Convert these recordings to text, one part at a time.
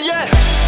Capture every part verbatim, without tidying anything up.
yeah.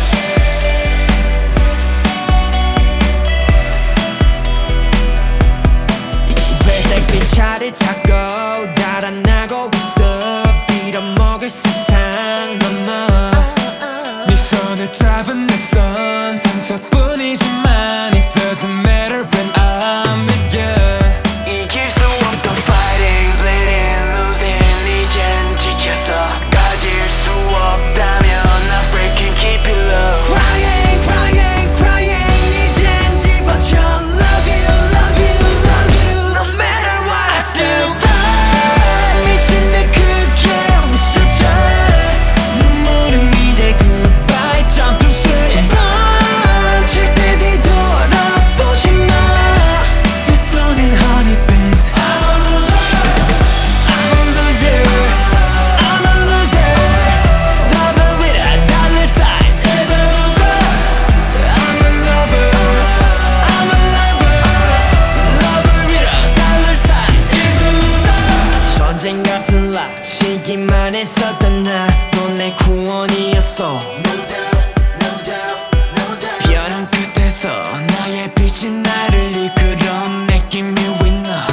회색빛 차를 타고 달아나고 있어 빌어먹을 세상 넘어 네 손을 잡은 내 손 상처뿐이지만 It doesn't matter when I'm with you. 이길 수 없던 fighting, bleeding, losing 이젠 지쳐서 가질 수 없다면 I'm breaking, keep it low. Crying, crying, crying 이젠 집어쳐 Love you, love you, love you No matter what I still run 미친 듯 크게 웃어줘 눈물은 이제 goodbye Jump to sweet Run 절대 뒤돌아보지 마 두 손엔 honey bees I'm a loser I'm a loser I'm a loser Lover with a dollar sign is a loser I'm a lover I'm a lover Lover with a dollar sign is a loser 전쟁 같은 락 치기만 했었던 날넌 내 구원이었어 No doubt, no doubt, no doubt 벼랑 끝에서 나의 빛이 나를 이끌어 Making me winner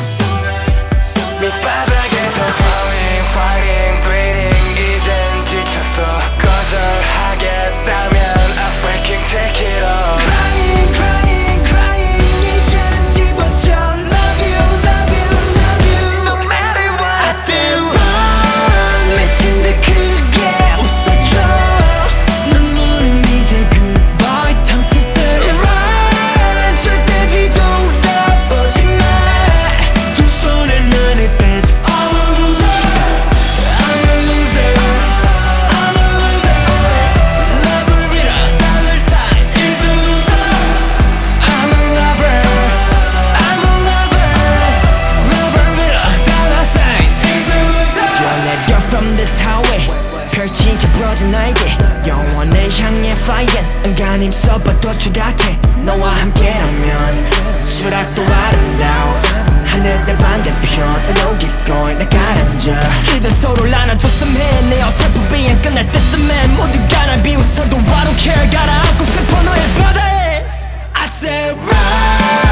밑바닥에서 falling, fighting, bleeding 이젠 지쳤어 거절하겠다면 I'm breaking, take it off. Crying, crying, crying 이젠 집어쳐 Love you, love you, love you No matter what I still run 미친 듯 크게 웃어줘 눈물은 이제 goodbye Time to say run 절대 뒤돌아보지 마두 손엔 honey bees I'm a loser I'm a loser I'm a loser Lover with a dollar sign is a loser I'm a lover I'm a lover Lover with a dollar sign is a loser 뛰어내려 from this highway 펼치게 부러진 나에게 영원을 향해 flying 안간힘 써봐도 추락해 너와 함께라면 추락도 아름다워 하늘의 반대편으로 keep going 나 가라앉아 그저 서로를 안아줬으면 해 내 어설픈 비행 끝날 때쯤엔 모두가 날 비웃어도 I don't care 가라앉고 싶어 너의 바다에 I said run